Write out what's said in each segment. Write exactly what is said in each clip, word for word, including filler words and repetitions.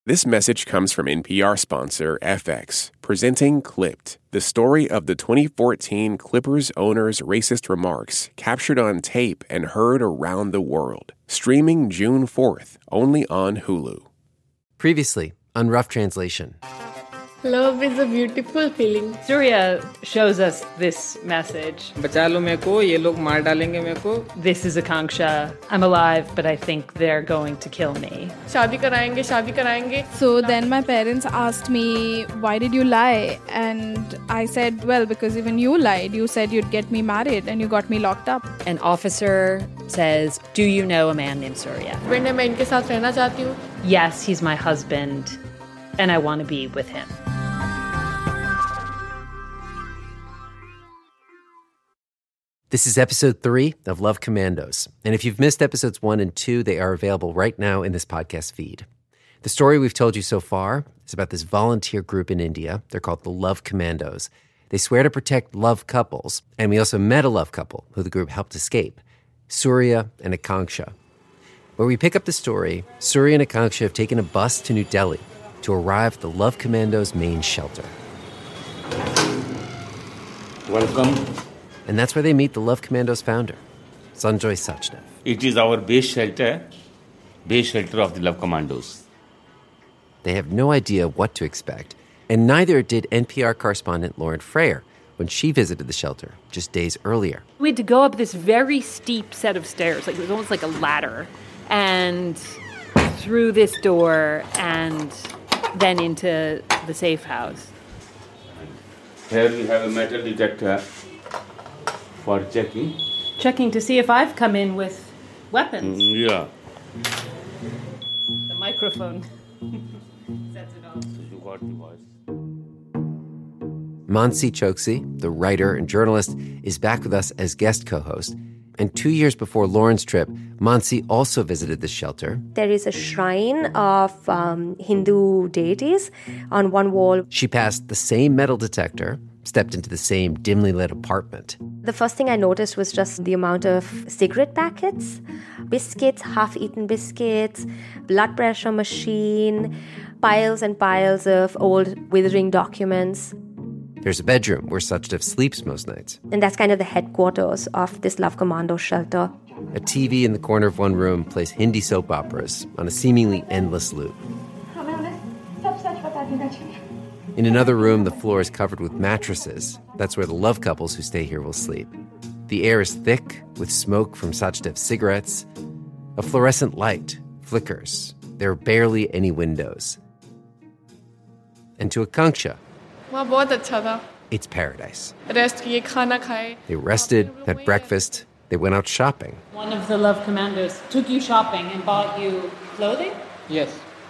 This message comes from N P R sponsor F X, presenting Clipped, the story of the twenty fourteen Clippers owner's racist remarks captured on tape and heard around the world. Streaming June fourth, only on Hulu. Previously on Rough Translation. Love is a beautiful feeling. Surya shows us this message. बचा लो मेरे को, ये लोग मार डालेंगे मेरे को. This is Akanksha. I'm alive, but I think they're going to kill me. शादी कराएंगे, शादी कराएंगे. So then my parents asked me, why did you lie? And I said, well, because even you lied. You said you'd get me married and you got me locked up. An officer says, do you know a man named Surya? मैं मैं इनके साथ रहना चाहती हूँ. Yes, he's my husband, and I want to be with him. This is episode three of Love Commandos. And if you've missed episodes one and two, they are available right now in this podcast feed. The story we've told you so far is about this volunteer group in India. They're called the Love Commandos. They swear to protect love couples. And we also met a love couple who the group helped escape, Surya and Akanksha. Where we pick up the story, Surya and Akanksha have taken a bus to New Delhi to arrive at the Love Commandos' main shelter. Welcome. And that's where they meet the Love Commandos founder, Sanjoy Sachdev. It is our base shelter, base shelter of the Love Commandos. They have no idea what to expect, and neither did N P R correspondent Lauren Frayer when she visited the shelter just days earlier. We had to go up this very steep set of stairs, like it was almost like a ladder, and through this door and then into the safe house. Here we have a metal detector for checking. Checking to see if I've come in with weapons. Mm, yeah. The microphone sets it off. So you got the voice. Mansi Choksi, the writer and journalist, is back with us as guest co-host. And two years before Lauren's trip, Mansi also visited the shelter. There is a shrine of um, Hindu deities on one wall. She passed the same metal detector, stepped into the same dimly lit apartment. The first thing I noticed was just the amount of cigarette packets, biscuits, half-eaten biscuits, blood pressure machine, piles and piles of old withering documents. There's a bedroom where Sachdev sleeps most nights. And that's kind of the headquarters of this Love Commando shelter. A T V in the corner of one room plays Hindi soap operas on a seemingly endless loop. In another room, the floor is covered with mattresses. That's where the love couples who stay here will sleep. The air is thick with smoke from Sachdev's cigarettes. A fluorescent light flickers. There are barely any windows. And to Akanksha, वहाँ बहुत अच्छा था. it's paradise. Rest किए, खाना खाए. They rested, had breakfast, they went out shopping. One of the Love Commandos took you shopping and bought you clothing? Yes.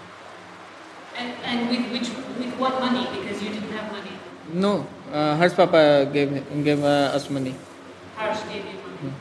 And, and with, which, with what money? Because you didn't have money. No, uh, Harsh Papa gave, gave uh, us money. Harsh gave you money.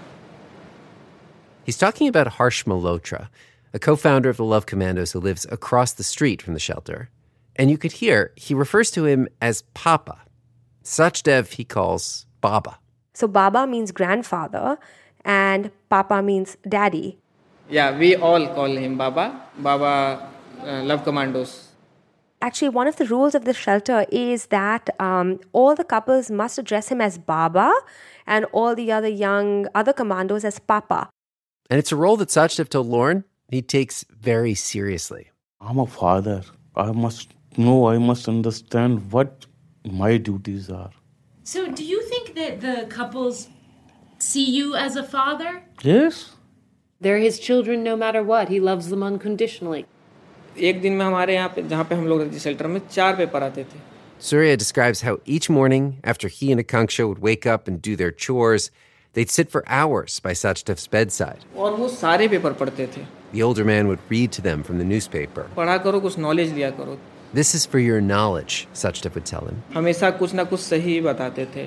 He's talking about Harsh Malhotra, a co-founder of the Love Commandos who lives across the street from the shelter. And you could hear he refers to him as Papa. Sachdev he calls Baba. So Baba means grandfather and Papa means daddy. Yeah, we all call him Baba. Baba uh, Love Commandos. Actually, one of the rules of the shelter is that um, all the couples must address him as Baba and all the other young other commandos as Papa. And it's a role that Sachdev told Lauren he takes very seriously. I'm a father. I must know, I must understand what my duties are. So do you think that the couples see you as a father? Yes. They're his children no matter what. He loves them unconditionally. एक दिन में हमारे यहाँ पे जहाँ पे हम लोग रहते शेल्टर में चार पेपर आते थे. Surya describes how each morning, after he and Akanksha would wake up and do their chores, they'd sit for hours by Sachdev's bedside. और वो सारे पेपर पढ़ते थे. The older man would read to them from the newspaper. पढ़ा करो, कुछ knowledge लिया करो. This is for your knowledge, Sachdev would tell him. हमेशा कुछ ना कुछ सही बताते थे.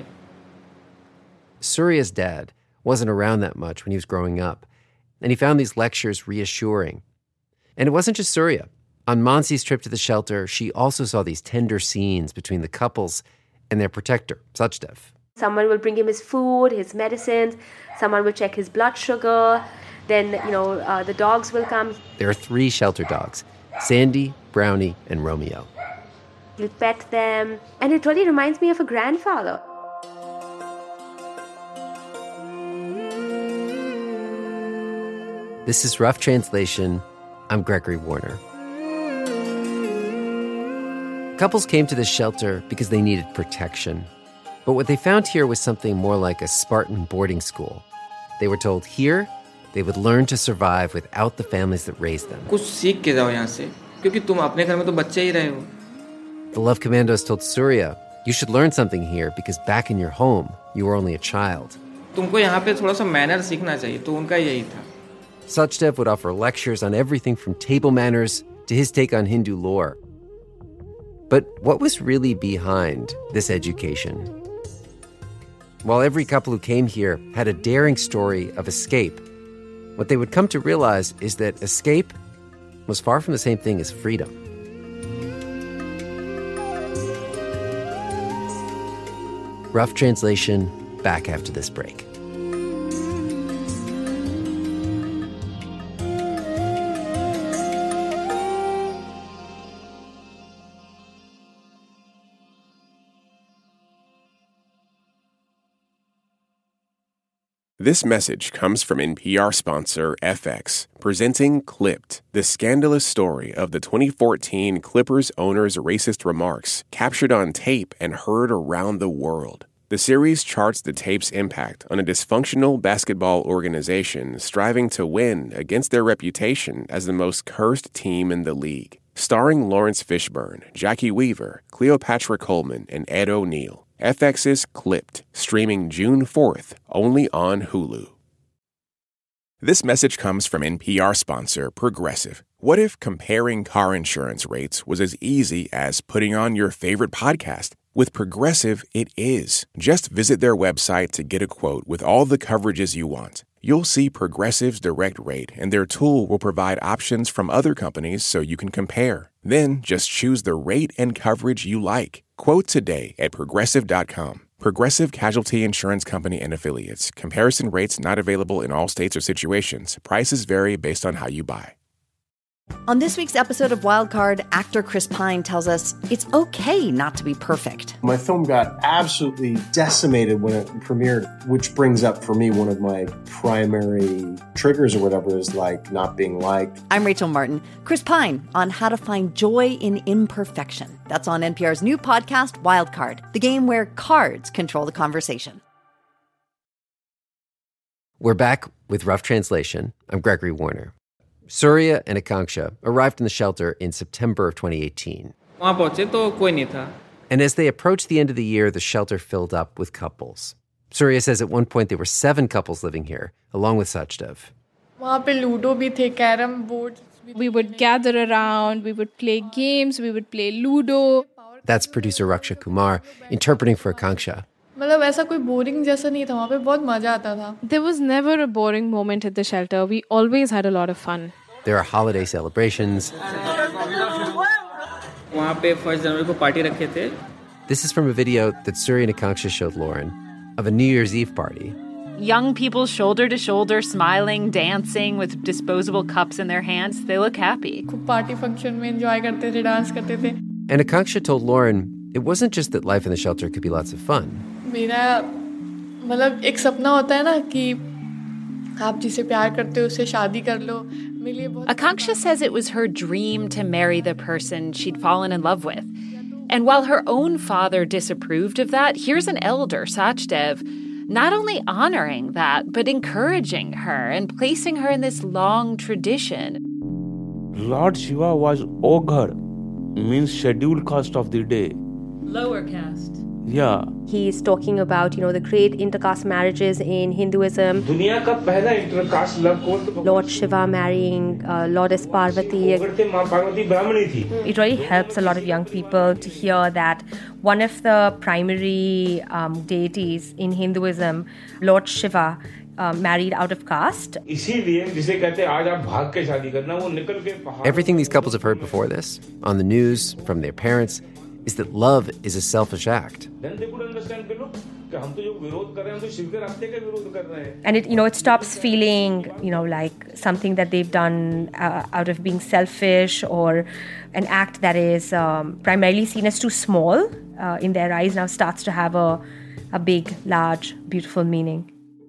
Surya's dad wasn't around that much when he was growing up, and he found these lectures reassuring. And it wasn't just Surya. On Mansi's trip to the shelter, she also saw these tender scenes between the couples and their protector, Sachdev. Someone will bring him his food, his medicines. Someone will check his blood sugar. Then, you know, uh, the dogs will come. There are three shelter dogs, Sandy, Brownie, and Romeo. You pet them, and it really reminds me of a grandfather. This is Rough Translation. I'm Gregory Warner. Couples came to this shelter because they needed protection. But what they found here was something more like a Spartan boarding school. They were told here they would learn to survive without the families that raised them. कुछ सीख के जाओ यहाँ से, क्योंकि तुम अपने घर में तो बच्चे ही रहे हो. The Love Commandos told Surya, you should learn something here because back in your home, you were only a child. तुमको यहाँ पे थोड़ा सा मैनर सीखना चाहिए, तो उनका यही था. Sachdev would offer lectures on everything from table manners to his take on Hindu lore. But what was really behind this education? While every couple who came here had a daring story of escape, what they would come to realize is that escape was far from the same thing as freedom. Rough Translation, back after this break. This message comes from N P R sponsor F X, presenting Clipped, the scandalous story of the twenty fourteen Clippers owner's racist remarks captured on tape and heard around the world. The series charts the tape's impact on a dysfunctional basketball organization striving to win against their reputation as the most cursed team in the league. Starring Lawrence Fishburne, Jackie Weaver, Cleopatra Coleman, and Ed O'Neill. F X's Clipped, streaming June fourth, only on Hulu. This message comes from N P R sponsor Progressive. What if comparing car insurance rates was as easy as putting on your favorite podcast? With Progressive, it is. Just visit their website to get a quote with all the coverages you want. You'll see Progressive's direct rate, and their tool will provide options from other companies so you can compare. Then just choose the rate and coverage you like. Quote today at Progressive dot com. Progressive Casualty Insurance Company and Affiliates. Comparison rates not available in all states or situations. Prices vary based on how you buy. On this week's episode of Wildcard, actor Chris Pine tells us it's okay not to be perfect. My film got absolutely decimated when it premiered, which brings up for me one of my primary triggers or whatever is like not being liked. I'm Rachel Martin. Chris Pine on how to find joy in imperfection. That's on N P R's new podcast, Wildcard, the game where cards control the conversation. We're back with Rough Translation. I'm Gregory Warner. Surya and Akanksha arrived in the shelter in September of twenty eighteen. वहाँ पहुँचे तो कोई नहीं था. And as they approached the end of the year, the shelter filled up with couples. Surya says at one point there were seven couples living here, along with Sachdev. वहाँ पे ludo भी थे, carrom board. We would gather around, we would play games, we would play Ludo. That's producer Raksha Kumar, interpreting for Akanksha. मतलब ऐसा कोई boring जैसा नहीं था, वहाँ पे बहुत मजा आता था. There was never a boring moment at the shelter. We always had a lot of fun. There are holiday celebrations. वहाँ पे फर्स्ट जनवरी को पार्टी रखे थे. This is from a video that Surya and Akanksha showed Lauren of a New Year's Eve party. Young people shoulder to shoulder, smiling, dancing with disposable cups in their hands. They look happy. खूब party function में enjoy करते थे, dance करते थे. And Akanksha told Lauren it wasn't just that life in the shelter could be lots of fun. मेरा मतलब एक सपना होता है ना कि आप जिसे प्यार करते हो उससे शादी कर लो. Akanksha says it was her dream to marry the person she'd fallen in love with. And while her own father disapproved of that, here's an elder, Sachdev, not only honoring that, but encouraging her and placing her in this long tradition. Lord Shiva was ogre, means scheduled caste of the day. Lower caste. Yeah. He's talking about, you know, the great intercaste marriages in Hinduism. Lord Shiva marrying uh, Lourdes Parvati. It really helps a lot of young people to hear that one of the primary um, deities in Hinduism, Lord Shiva, uh, married out of caste. Everything these couples have heard before this, on the news, from their parents, is that love is a selfish act. Then they could understand कि लोग कि हम तो जो विरोध कर रहे हैं तो शिव के रास्ते का विरोध कर रहे हैं. And it, you know, it stops feeling, you know, like something that they've done uh, out of being selfish or an act that is um, primarily seen as too small uh, in their eyes. Now starts to have a a big, large, beautiful meaning.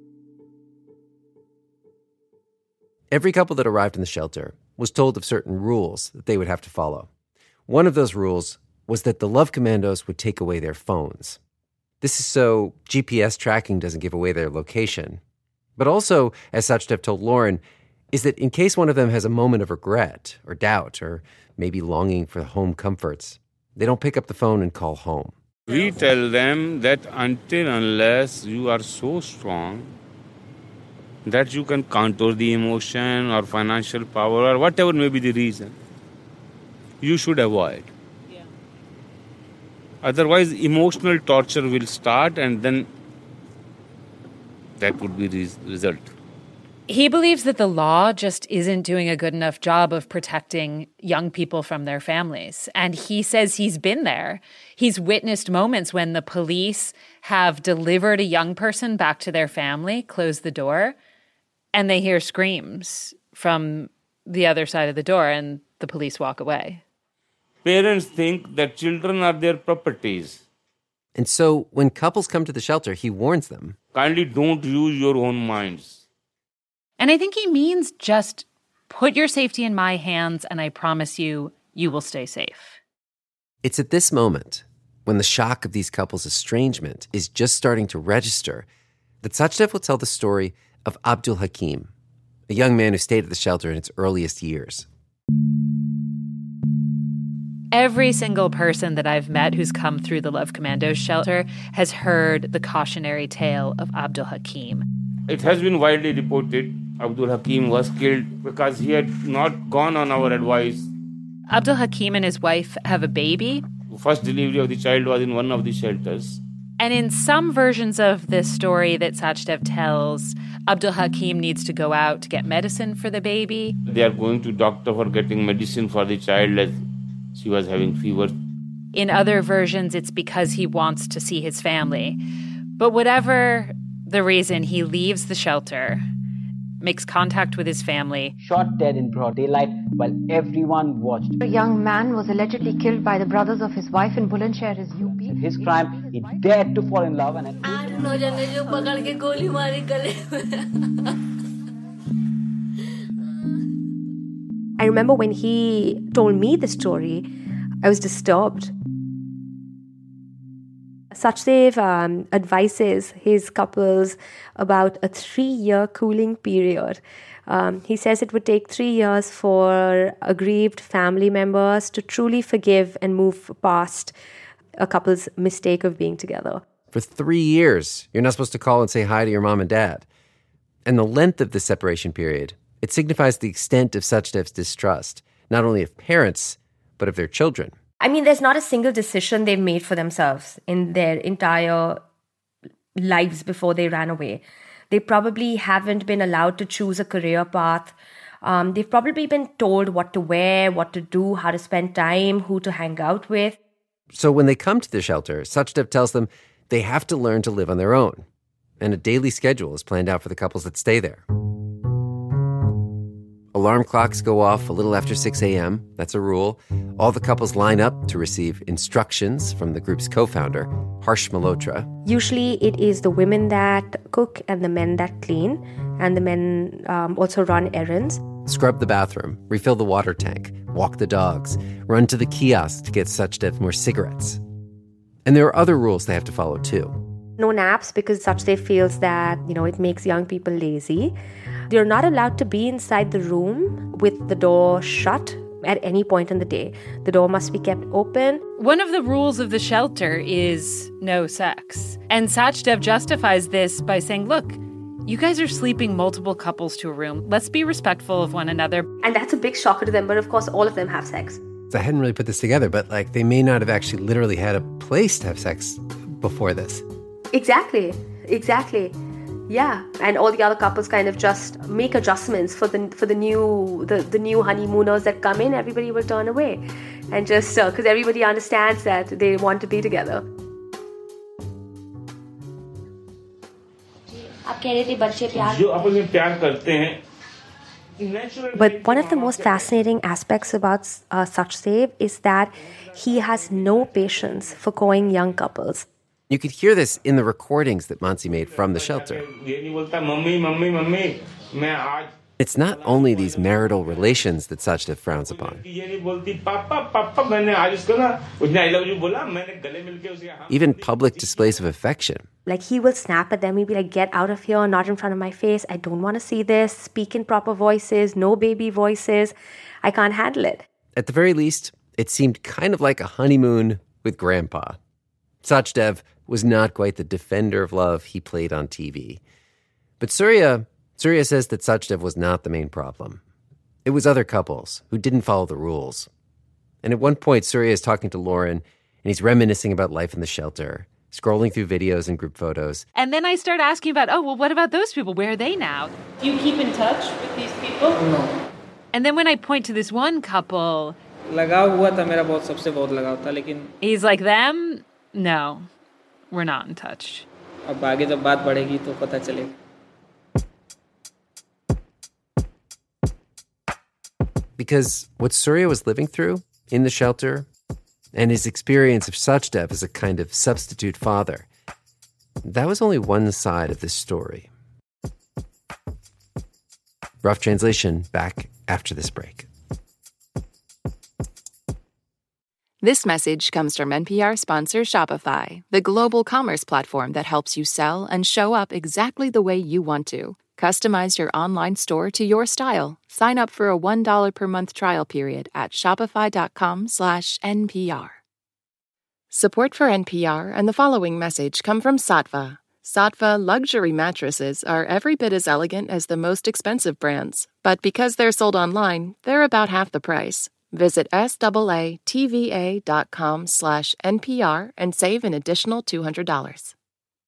Every couple that arrived in the shelter was told of certain rules that they would have to follow. One of those rules was that the Love Commandos would take away their phones. This is so G P S tracking doesn't give away their location. But also, as Sachdev told Lauren, is that in case one of them has a moment of regret or doubt or maybe longing for home comforts, they don't pick up the phone and call home. We tell them that until unless you are so strong that you can control the emotion or financial power or whatever may be the reason, you should avoid. Yeah. Otherwise, emotional torture will start and then that would be the result. He believes that the law just isn't doing a good enough job of protecting young people from their families. And he says he's been there. He's witnessed moments when the police have delivered a young person back to their family, closed the door, and they hear screams from the other side of the door, and the police walk away. Parents think that children are their properties. And so when couples come to the shelter, he warns them. Kindly don't use your own minds. And I think he means just put your safety in my hands, and I promise you, you will stay safe. It's at this moment, when the shock of these couples' estrangement is just starting to register, that Sachdev will tell the story of Abdul Hakim, a young man who stayed at the shelter in its earliest years. Every single person that I've met who's come through the Love Commandos shelter has heard the cautionary tale of Abdul Hakim. It has been widely reported Abdul Hakim was killed because he had not gone on our advice. Abdul Hakim and his wife have a baby. The first delivery of the child was in one of the shelters. And in some versions of this story that Sachdev tells, Abdul Hakim needs to go out to get medicine for the baby. They are going to doctor for getting medicine for the child as she was having fever. In other versions, it's because he wants to see his family. But whatever the reason, he leaves the shelter, makes contact with his family. Shot dead in broad daylight while everyone watched. A young man was allegedly killed by the brothers of his wife in Bulandshahr, U P. His crime, he dared to fall in love and... I remember when he told me the story, I was disturbed. Sachdev um, advises his couples about a three-year cooling period. Um, he says it would take three years for aggrieved family members to truly forgive and move past a couple's mistake of being together. For three years, you're not supposed to call and say hi to your mom and dad. And the length of the separation period, it signifies the extent of Sachdev's distrust, not only of parents, but of their children. I mean, there's not a single decision they've made for themselves in their entire lives before they ran away. They probably haven't been allowed to choose a career path. Um, they've probably been told what to wear, what to do, how to spend time, who to hang out with. So when they come to the shelter, Sachdev tells them they have to learn to live on their own. And a daily schedule is planned out for the couples that stay there. Alarm clocks go off a little after six a.m. That's a rule. All the couples line up to receive instructions from the group's co-founder, Harsh Malhotra. Usually it is the women that cook and the men that clean. And the men um, also run errands. Scrub the bathroom, refill the water tank, walk the dogs, run to the kiosk to get Sachdev more cigarettes. And there are other rules they have to follow too. No naps because Sachdev feels that, you know, it makes young people lazy. They're not allowed to be inside the room with the door shut at any point in the day. The door must be kept open. One of the rules of the shelter is no sex. And Sachdev justifies this by saying, look, you guys are sleeping multiple couples to a room. Let's be respectful of one another. And that's a big shocker to them, but of course all of them have sex. I hadn't really put this together, but like they may not have actually literally had a place to have sex before this. Exactly, exactly. Yeah, and all the other couples kind of just make adjustments for the for the new the, the new honeymooners that come in. Everybody will turn away, and just because uh, everybody understands that they want to be together. But one of the most fascinating aspects about uh, Sachdev is that he has no patience for courting young couples. You could hear this in the recordings that Mansi made from the shelter. It's not only these marital relations that Sachdev frowns upon. Even public displays of affection. Like, he will snap at them. He'll be like, get out of here, not in front of my face. I don't want to see this. Speak in proper voices, no baby voices. I can't handle it. At the very least, it seemed kind of like a honeymoon with Grandpa. Sachdev was not quite the defender of love he played on T V. But Surya, Surya says that Sachdev was not the main problem. It was other couples who didn't follow the rules. And at one point, Surya is talking to Lauren, and he's reminiscing about life in the shelter, scrolling through videos and group photos. And then I start asking about, oh, well, what about those people? Where are they now? Do you keep in touch with these people? No. And then when I point to this one couple, लगाव हुआ था मेरा बहुत सबसे बहुत लगाव था लेकिन he's like, them? No, we're not in touch. अब आगे जब बात बढ़ेगी तो पता चलेगा. Because what Surya was living through in the shelter and his experience of Sachdev as a kind of substitute father, that was only one side of this story. Rough Translation back after this break. This message comes from N P R sponsor Shopify, the global commerce platform that helps you sell and show up exactly the way you want to. Customize your online store to your style. Sign up for a one dollar per month trial period at shopify.com slash NPR. Support for N P R and the following message come from Sattva. Sattva luxury mattresses are every bit as elegant as the most expensive brands, but because they're sold online, they're about half the price. Visit S-A-A-T-V-A.com slash NPR and save an additional two hundred dollars.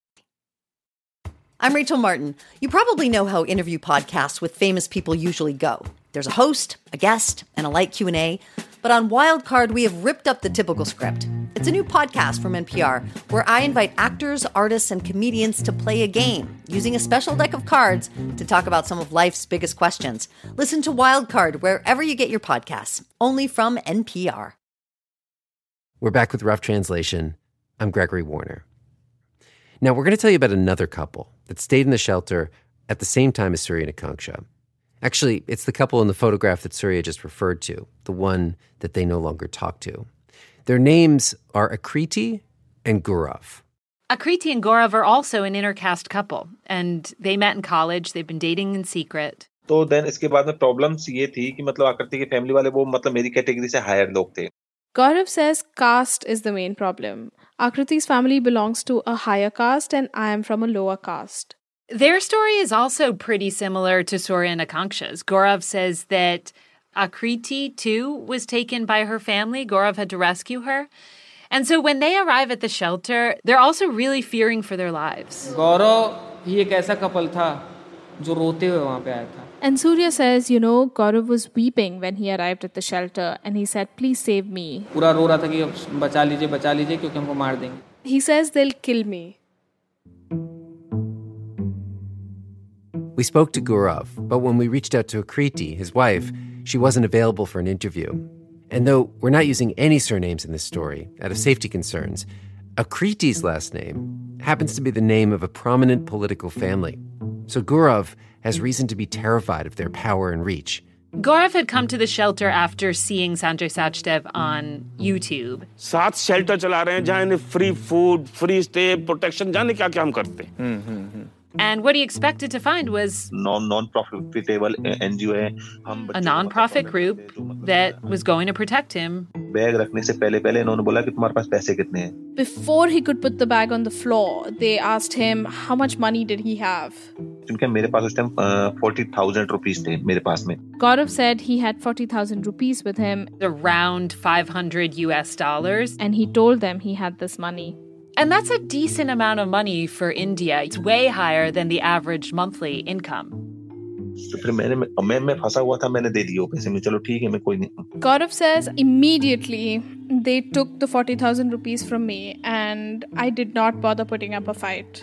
I'm Rachel Martin. You probably know how interview podcasts with famous people usually go. There's a host, a guest, and a light Q and A. But on Wildcard, we have ripped up the typical script. It's a new podcast from N P R where I invite actors, artists, and comedians to play a game using a special deck of cards to talk about some of life's biggest questions. Listen to Wildcard wherever you get your podcasts, only from N P R. We're back with Rough Translation. I'm Gregory Warner. Now, we're going to tell you about another couple that stayed in the shelter at the same time as Surya and Akanksha. Actually, it's the couple in the photograph that Surya just referred to, the one that they no longer talk to. Their names are Akriti and Gaurav. Akriti and Gaurav are also an intercaste couple, and they met in college. They've been dating in secret. तो then इसके बाद में problems ये थी कि मतलब आकृति की फैमिली वाले वो मतलब मेरी कैटेगरी से हायर लोग थे. Gaurav says caste is the main problem. Akriti's family belongs to a higher caste and I am from a lower caste. Their story is also pretty similar to Surya and Akanksha's. Gaurav says that Akriti, too, was taken by her family. Gaurav had to rescue her. And so when they arrive at the shelter, they're also really fearing for their lives. Gaurav ही एक ऐसा couple था जो रोते हुए वहाँ पे आया था. And Surya says, you know, Gaurav was weeping when he arrived at the shelter and he said, please save me. पूरा रो रहा था कि बचा लीजिए बचा लीजिए क्योंकि हमको मार देंगे. He says they'll kill me. We spoke to Gaurav, but when we reached out to Akriti, his wife, she wasn't available for an interview. And though we're not using any surnames in this story, out of safety concerns, Akriti's last name happens to be the name of a prominent political family. So Gaurav has reason to be terrified of their power and reach. Gaurav had come to the shelter after seeing Sanjay Sachdev on YouTube. सात shelter चला रहे हैं जहाँ इन्हें free food, free stay, protection, जाने क्या क्या हम करते हैं. And what he expected to find was non non-profitable N G O है. A non-profit group that was going to protect him. Bag रखने से पहले पहले इन्होंने बोला कि तुम्हारे पास पैसे कितने हैं. Before he could put the bag on the floor, they asked him how much money did he have. क्योंकि मेरे पास उस टाइम forty thousand rupees थे मेरे पास में. Gaurav said he had forty thousand rupees with him. Around five hundred U S dollars. And he told them he had this money. And that's a decent amount of money for India. It's way higher than the average monthly income. Gaurav says, immediately they took the forty thousand rupees from me and I did not bother putting up a fight.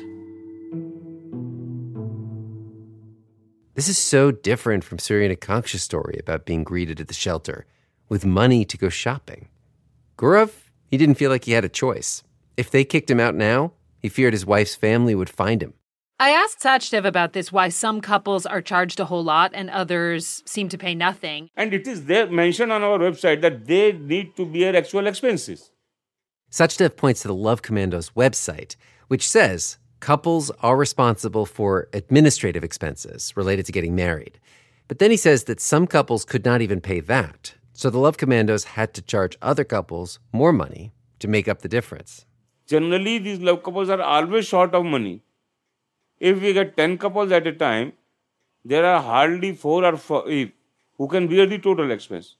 This is so different from Surya and Akanksha's story about being greeted at the shelter with money to go shopping. Gaurav, he didn't feel like he had a choice. If they kicked him out now, he feared his wife's family would find him. I asked Sachdev about this, why some couples are charged a whole lot and others seem to pay nothing. And it is there mentioned on our website that they need to bear actual expenses. Sachdev points to the Love Commandos website, which says couples are responsible for administrative expenses related to getting married. But then he says that some couples could not even pay that. So the Love Commandos had to charge other couples more money to make up the difference. Generally, these love couples are always short of money. If we get ten couples at a time, there are hardly four or five who can bear the total expense.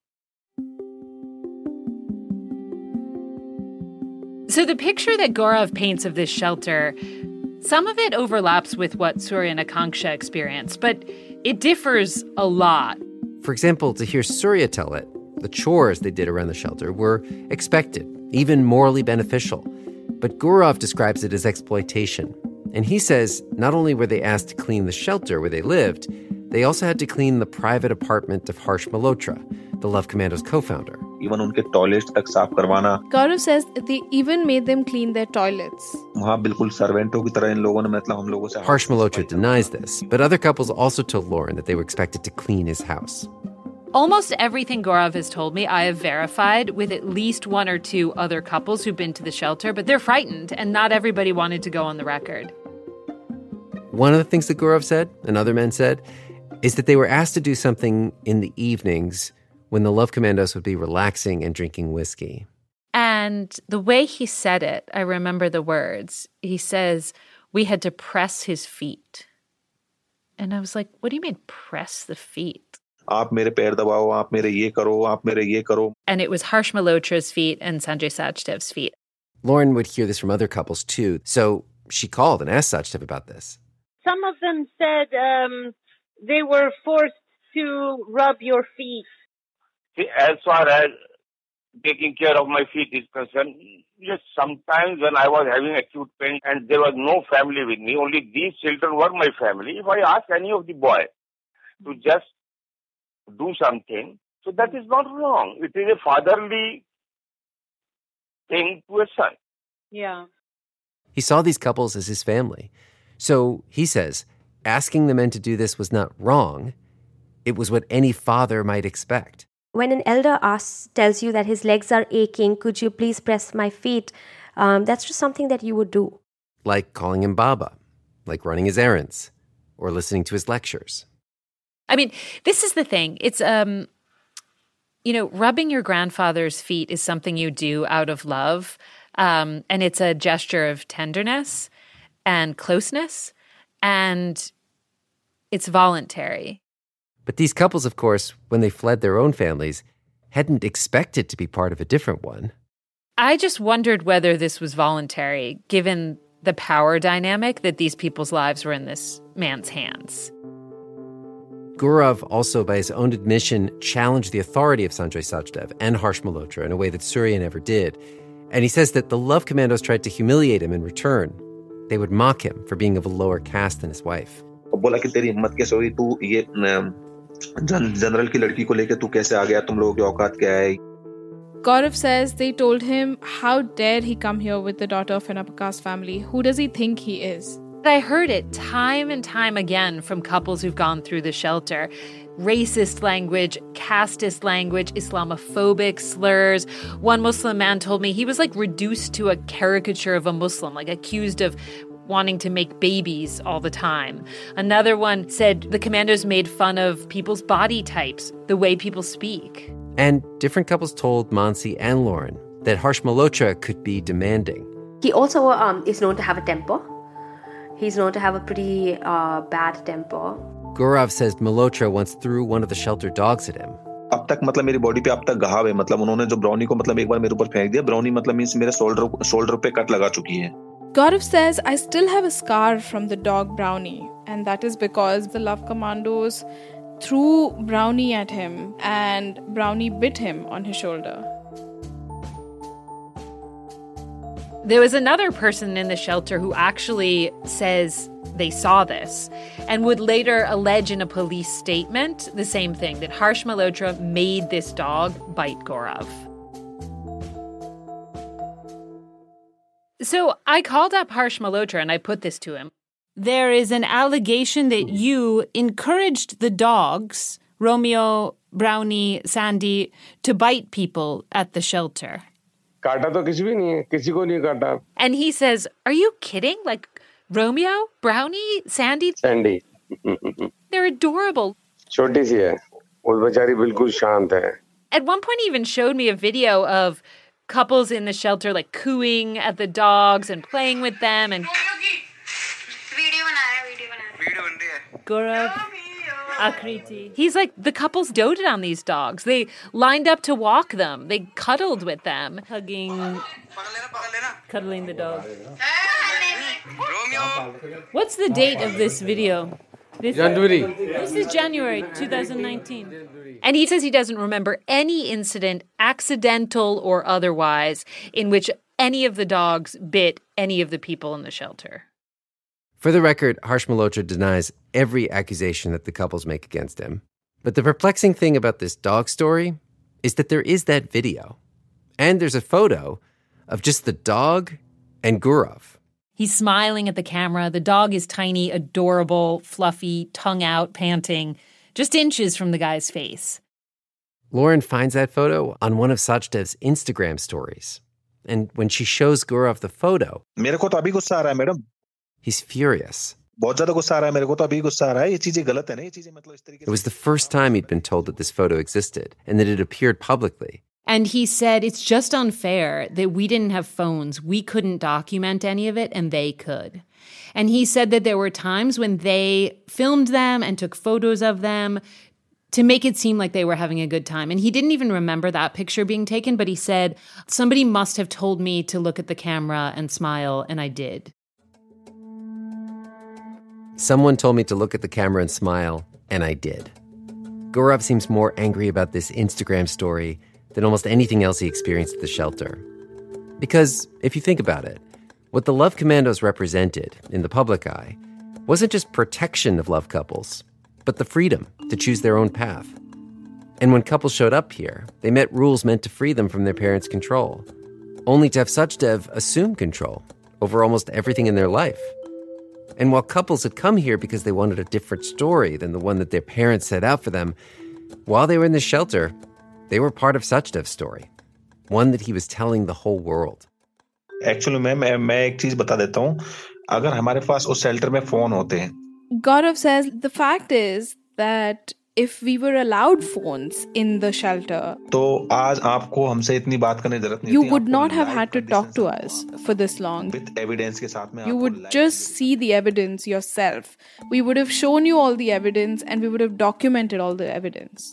So the picture that Gaurav paints of this shelter, some of it overlaps with what Surya and Akanksha experienced, but it differs a lot. For example, to hear Surya tell it, the chores they did around the shelter were expected, even morally beneficial. But Gaurav describes it as exploitation. And he says not only were they asked to clean the shelter where they lived, they also had to clean the private apartment of Harsh Malhotra, the Love Commandos co-founder. Even unke toilets tak saaf karwana. Gaurav says they even made them clean their toilets. Wahan bilkul servanto ki tarah in logon ne matlab hum logon se. Harsh Malhotra denies this, but other couples also told Lauren that they were expected to clean his house. Almost everything Gaurav has told me, I have verified with at least one or two other couples who've been to the shelter, but they're frightened, and not everybody wanted to go on the record. One of the things that Gaurav said, and other men said, is that they were asked to do something in the evenings when the Love Commandos would be relaxing and drinking whiskey. And the way he said it, I remember the words. He says, we had to press his feet. And I was like, what do you mean, press the feet? Aap mere pair dabao, aap mere ye karo, aap mere ye karo. And it was Harsh Malhotra's feet and Sanjay Sachdev's feet. Lauren would hear this from other couples too, so she called and asked Sachdev about this. Some of them said um, they were forced to rub your feet. See, as far as taking care of my feet is concerned, yes, sometimes when I was having acute pain and there was no family with me, only these children were my family. If I ask any of the boy to just do something, so that is not wrong. It is a fatherly thing to a son. Yeah. He saw these couples as his family. So he says, asking the men to do this was not wrong. It was what any father might expect. When an elder asks, tells you that his legs are aching, could you please press my feet? Um, that's just something that you would do. Like calling him Baba, like running his errands, or listening to his lectures. I mean, this is the thing. It's, um, you know, rubbing your grandfather's feet is something you do out of love. Um, and it's a gesture of tenderness and closeness. And it's voluntary. But these couples, of course, when they fled their own families, hadn't expected to be part of a different one. I just wondered whether this was voluntary, given the power dynamic that these people's lives were in this man's hands. Gaurav also, by his own admission, challenged the authority of Sanjay Sachdev and Harsh Malhotra in a way that Surya never did. And he says that the Love Commandos tried to humiliate him in return. They would mock him for being of a lower caste than his wife. Gaurav says they told him, how dare he come here with the daughter of an upper caste family? Who does he think he is? I heard it time and time again from couples who've gone through the shelter. Racist language, casteist language, Islamophobic slurs. One Muslim man told me he was like reduced to a caricature of a Muslim, like accused of wanting to make babies all the time. Another one said the commandos made fun of people's body types, the way people speak. And different couples told Mansi and Lauren that Harsh Malhotra could be demanding. He also um, is known to have a temper. He's known to have a pretty uh, bad temper. Gaurav says Malhotra once threw one of the shelter dogs at him. अब तक मतलब मेरी body पे अब तक घाव है. मतलब उन्होंने जो ब्राउनी को मतलब एक बार मेरे ऊपर फेंक दिया. ब्राउनी मतलब मींस मेरे शोल्डर शोल्डर पे कट लगा चुकी है. Gaurav says, I still have a scar from the dog Brownie, and that is because the Love Commandos threw Brownie at him and Brownie bit him on his shoulder. There was another person in the shelter who actually says they saw this and would later allege in a police statement the same thing, that Harsh Malhotra made this dog bite Gaurav. So I called up Harsh Malhotra and I put this to him. There is an allegation that you encouraged the dogs, Romeo, Brownie, Sandy, to bite people at the shelter. काटा तो किसी भी नहीं है, किसी को नहीं काटा. And he says, are you kidding? Like Romeo, Brownie, Sandy? Sandy. They're adorable. छोटी सी है, वो बेचारी बिल्कुल शांत है. At one point he even showed me a video of couples in the shelter like cooing at the dogs and playing with them. And Gaurav, Akriti. He's like, the couples doted on these dogs. They lined up to walk them. They cuddled with them. Hugging, cuddling the dog. What's the date of this video? This January. This is January twenty nineteen. And he says he doesn't remember any incident, accidental or otherwise, in which any of the dogs bit any of the people in the shelter. For the record, Harsh Malhotra denies every accusation that the couples make against him. But the perplexing thing about this dog story is that there is that video. And there's a photo of just the dog and Gaurav. He's smiling at the camera. The dog is tiny, adorable, fluffy, tongue out, panting, just inches from the guy's face. Lauren finds that photo on one of Sachdev's Instagram stories. And when she shows Gaurav the photo, मेरे को तो अभी गुस्सा आ रहा है, madam. He's furious. बहुत ज्यादा गुस्सा आ रहा है, मेरे को तो अभी गुस्सा आ रहा है. ये चीजें गलत है ना, ये चीजें मतलब इस तरीके से. It was the first time he'd been told that this photo existed and that it appeared publicly. And he said, it's just unfair that we didn't have phones. We couldn't document any of it, and they could. And he said that there were times when they filmed them and took photos of them to make it seem like they were having a good time. And he didn't even remember that picture being taken, but he said, somebody must have told me to look at the camera and smile, and I did. Someone told me to look at the camera and smile, and I did. Gaurav seems more angry about this Instagram story than almost anything else he experienced at the shelter. Because if you think about it, what the Love Commandos represented in the public eye wasn't just protection of love couples, but the freedom to choose their own path. And when couples showed up here, they met rules meant to free them from their parents' control, only to have Sachdev assume control over almost everything in their life. And while couples had come here because they wanted a different story than the one that their parents set out for them, while they were in the shelter, they were part of Sachdev's story, one that he was telling the whole world. Actually, मैं मैं मैं एक चीज बता देता हूँ. अगर हमारे पास उस शेल्टर में फोन होते हैं. Gaurav says the fact is that if we were allowed phones in the shelter, तो आज आपको हमसे इतनी बात करने की जरूरत नहीं you थी. would not have had to talk to us for this long. With evidence के साथ में You would just see the evidence yourself. We would have shown you all the evidence and we would have documented all the evidence.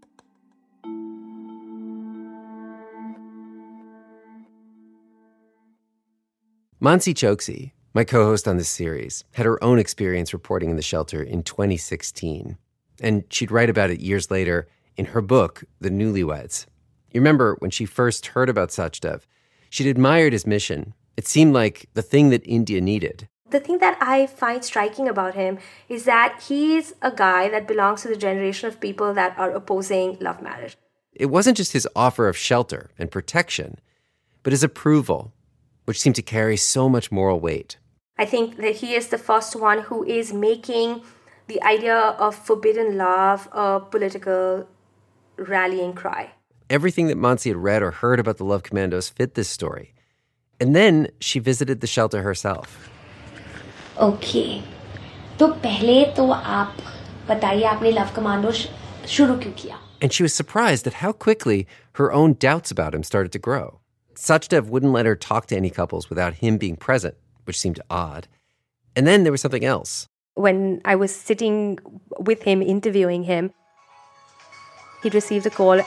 Mansi Choksi, my co-host on this series, had her own experience reporting in the shelter in twenty sixteen. And she'd write about it years later in her book, The Newlyweds. You remember when she first heard about Sachdev, she'd admired his mission. It seemed like the thing that India needed. The thing that I find striking about him is that he's a guy that belongs to the generation of people that are opposing love marriage. It wasn't just his offer of shelter and protection, but his approval, which seemed to carry so much moral weight. I think that he is the first one who is making the idea of forbidden love a political rallying cry. Everything that Mansi had read or heard about the Love Commandos fit this story. And then she visited the shelter herself. Okay. तो पहले तो आप बताइए आपने Love Commandos शुरू क्यों किया? And she was surprised at how quickly her own doubts about him started to grow. Sachdev wouldn't let her talk to any couples without him being present, which seemed odd. And then there was something else. When I was sitting with him, interviewing him, He'd received a call.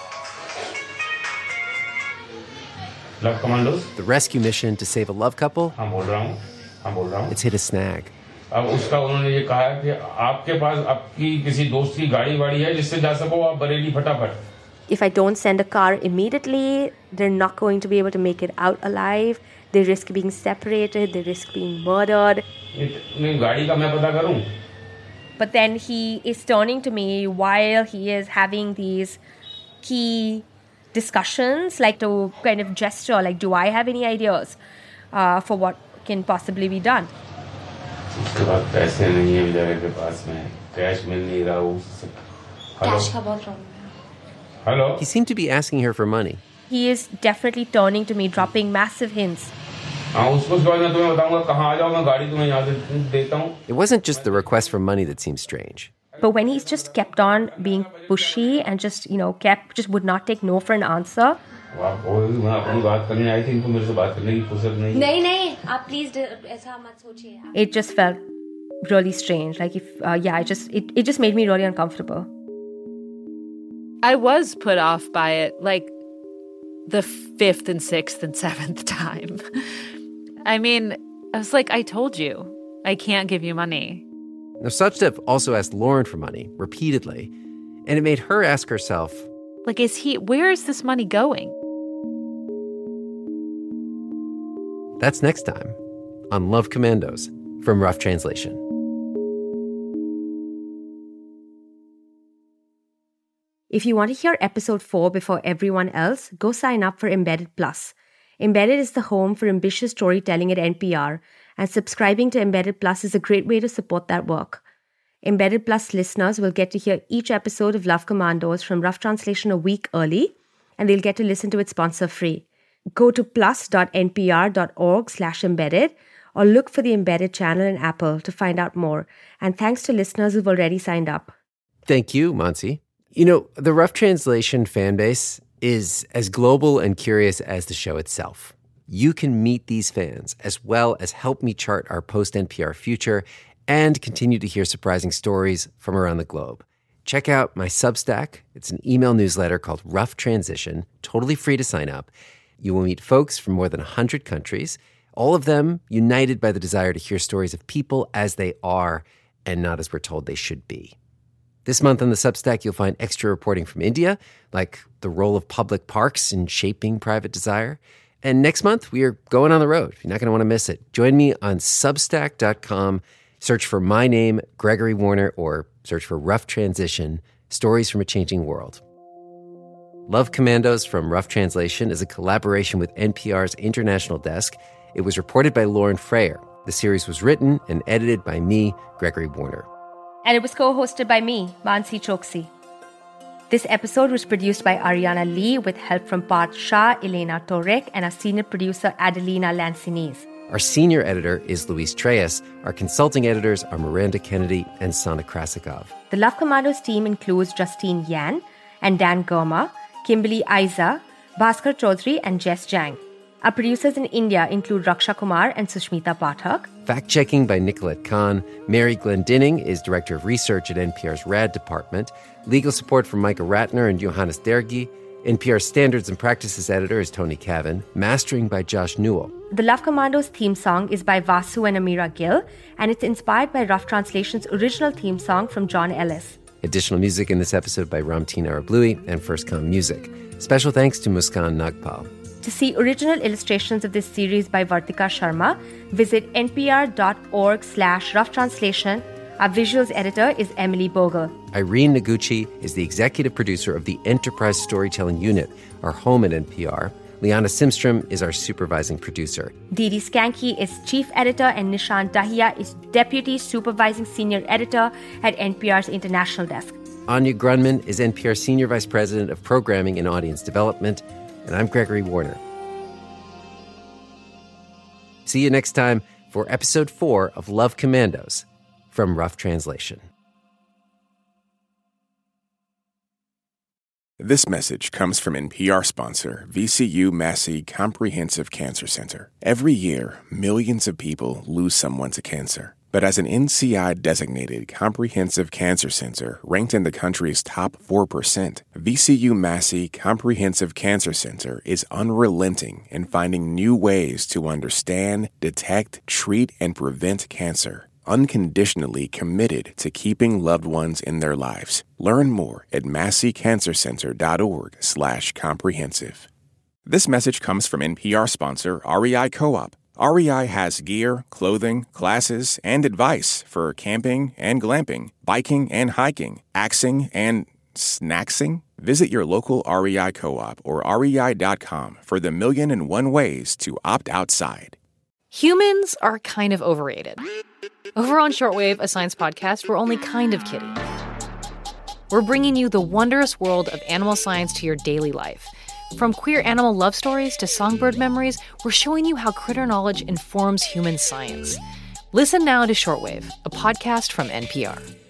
Love Commandos? The rescue mission to save a love couple? I'm बोल रहा हूँ, I'm बोल रहा हूँ. It's hit a snag. अब उसका उन्होंने ये कहा कि आपके पास आपकी किसी दोस्त की गाड़ी वाड़ी है जिससे जा सको आप बरेली फटाफट. If I don't send a car immediately, they're not going to be able to make it out alive. They risk being separated. They risk being murdered. नहीं गाड़ी का मैं पता करूँ. But then he is turning to me while he is having these key discussions, like to kind of gesture, like, do I have any ideas uh, for what can possibly be done? उसके बाद पैसे नहीं है बेचारे के पास में, cash मिल नहीं रहा उससे. कैश का बहुत प्रॉब्लम है. Hello. He seemed to be asking her for money. He is definitely turning to me, dropping massive hints. It wasn't just the request for money that seemed strange. But when he's just kept on being pushy and just, you know, kept, just would not take no for an answer. नहीं नहीं आप please ऐसा मत सोचिए. It just felt really strange. Like if, uh, yeah, it just, it, it just made me really uncomfortable. I was put off by it, like the fifth and sixth and seventh time. I mean, I was like, I told you, I can't give you money. Now, Sachdev also asked Lauren for money repeatedly, and it made her ask herself, like, is he, where is this money going? That's next time on Love Commandos from Rough Translation. If you want to hear episode four before everyone else, go sign up for Embedded Plus. Embedded is the home for ambitious storytelling at N P R, and subscribing to Embedded Plus is a great way to support that work. Embedded Plus listeners will get to hear each episode of Love Commandos from Rough Translation a week early, and they'll get to listen to it sponsor-free. Go to plus.npr.org slash embedded or look for the Embedded channel in Apple to find out more. And thanks to listeners who've already signed up. Thank you, Mansi. You know, the Rough Translation fan base is as global and curious as the show itself. You can meet these fans as well as help me chart our post-N P R future and continue to hear surprising stories from around the globe. Check out my Substack. It's an email newsletter called Rough Transition, totally free to sign up. You will meet folks from more than one hundred countries, all of them united by the desire to hear stories of people as they are and not as we're told they should be. This month on the Substack, you'll find extra reporting from India, like the role of public parks in shaping private desire. And next month, we are going on the road. You're not going to want to miss it. Join me on substack dot com. Search for my name, Gregory Warner, or search for Rough Transition, Stories from a Changing World. Love Commandos from Rough Translation is a collaboration with N P R's International Desk. It was reported by Lauren Freyer. The series was written and edited by me, Gregory Warner. And it was co-hosted by me, Mansi Choksi. This episode was produced by Ariana Lee with help from Parth Shah, Elena Torek, and our senior producer, Adelina Lancinis. Our senior editor is Luis Treyes. Our consulting editors are Miranda Kennedy and Sana Krasikov. The Love Commandos team includes Justine Yan and Dan Gurma, Kimberly Aiza, Bhaskar Chaudhary, and Jess Jang. Our producers in India include Raksha Kumar and Sushmita Pathak. Fact-checking by Nicolette Kahn. Mary Glendinning is Director of Research at N P R's RAD Department. Legal support from Micah Ratner and Johannes Dergi. N P R Standards and Practices Editor is Tony Cavan. Mastering by Josh Newell. The Love Commandos theme song is by Vasu and Amira Gill, and it's inspired by Rough Translation's original theme song from John Ellis. Additional music in this episode by Ramteen Arablui and First Com Music. Special thanks to Muskan Nagpal. To see original illustrations of this series by Vartika Sharma, visit npr.org slash rough translation. Our visuals editor is Emily Bogle. Irene Noguchi is the executive producer of the Enterprise Storytelling Unit, our home at N P R. Liana Simstrom is our supervising producer. Didi Skanky is chief editor, and Nishant Dahiya is deputy supervising senior editor at N P R's International Desk. Anya Grunman is N P R senior vice president of programming and audience development. And I'm Gregory Warner. See you next time for episode four of Love Commandos from Rough Translation. This message comes from N P R sponsor V C U Massey Comprehensive Cancer Center. Every year, millions of people lose someone to cancer. But as an N C I-designated comprehensive cancer center ranked in the country's top four percent, V C U Massey Comprehensive Cancer Center is unrelenting in finding new ways to understand, detect, treat, and prevent cancer. Unconditionally committed to keeping loved ones in their lives. Learn more at masseycancercenter.org slash comprehensive. This message comes from N P R sponsor R E I Co-op. R E I has gear, clothing, classes, and advice for camping and glamping, biking and hiking, axing and snacksing. Visit your local R E I Co-op or R E I dot com for the million and one ways to opt outside. Humans are kind of overrated. Over on Shortwave, a science podcast, we're only kind of kidding. We're bringing you the wondrous world of animal science to your daily life. From queer animal love stories to songbird memories, we're showing you how critter knowledge informs human science. Listen now to Shortwave, a podcast from N P R.